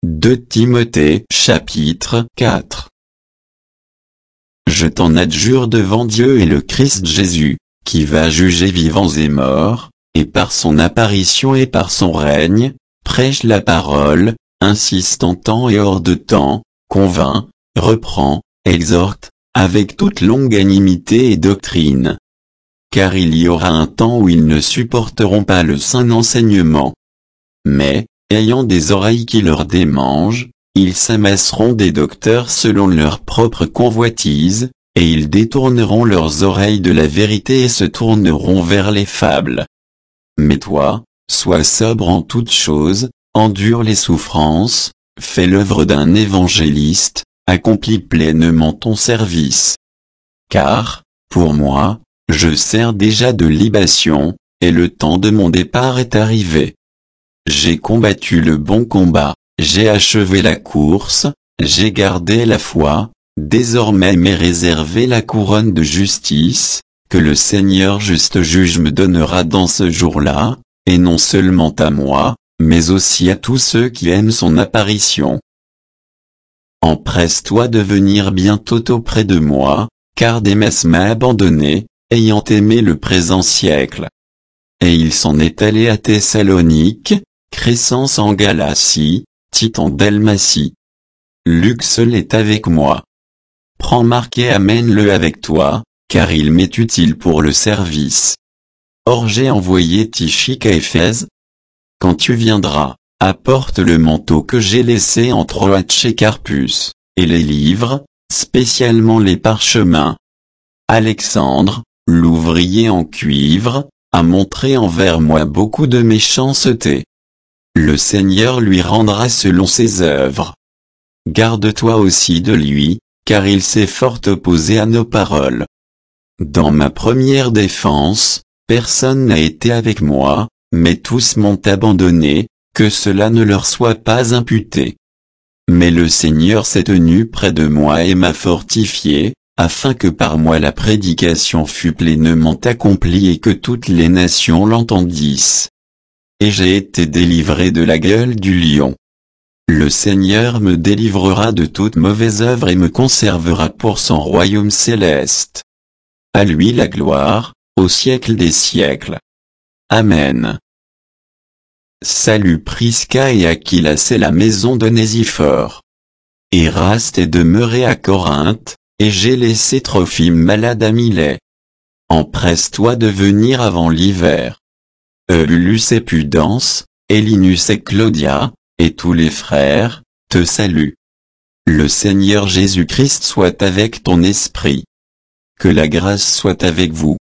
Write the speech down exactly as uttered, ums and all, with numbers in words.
deux Timothée chapitre quatre. Je t'en adjure devant Dieu et le Christ Jésus, qui va juger vivants et morts, et par son apparition et par son règne, prêche la parole, insiste en temps et hors de temps, convainc, reprend, exhorte, avec toute longanimité et doctrine. Car il y aura un temps où ils ne supporteront pas le saint enseignement. Mais, ayant des oreilles qui leur démangent, ils s'amasseront des docteurs selon leur propre convoitise, et ils détourneront leurs oreilles de la vérité et se tourneront vers les fables. Mais toi, sois sobre en toutes choses, endure les souffrances, fais l'œuvre d'un évangéliste, accomplis pleinement ton service. Car, pour moi, je sers déjà de libation, et le temps de mon départ est arrivé. J'ai combattu le bon combat, j'ai achevé la course, j'ai gardé la foi, désormais m'est réservée la couronne de justice, que le Seigneur juste juge me donnera dans ce jour-là, et non seulement à moi, mais aussi à tous ceux qui aiment son apparition. Empresse-toi de venir bientôt auprès de moi, car Démas m'a abandonné, ayant aimé le présent siècle. Et il s'en est allé à Thessalonique, Crescence en Galatie, Tite en Dalmatie. Luc seul est avec moi. Prends Marc et amène-le avec toi, car il m'est utile pour le service. Or j'ai envoyé Tychik à Éphèse. Quand tu viendras, apporte le manteau que j'ai laissé en Troade chez Carpus, et les livres, spécialement les parchemins. Alexandre, l'ouvrier en cuivre, a montré envers moi beaucoup de méchanceté. Le Seigneur lui rendra selon ses œuvres. Garde-toi aussi de lui, car il s'est fort opposé à nos paroles. Dans ma première défense, personne n'a été avec moi, mais tous m'ont abandonné, que cela ne leur soit pas imputé. Mais le Seigneur s'est tenu près de moi et m'a fortifié, afin que par moi la prédication fût pleinement accomplie et que toutes les nations l'entendissent. Et j'ai été délivré de la gueule du lion. Le Seigneur me délivrera de toute mauvaise œuvre et me conservera pour son royaume céleste. À lui la gloire, au siècle des siècles. Amen. Salut Prisca et Aquila, c'est la maison d'Onésiphore. Éraste est demeuré à Corinthe, et j'ai laissé Trophime malade à Milet. Empresse-toi de venir avant l'hiver. Eululus et Pudence, Elinus et Claudia, et tous les frères, te saluent. Le Seigneur Jésus-Christ soit avec ton esprit. Que la grâce soit avec vous.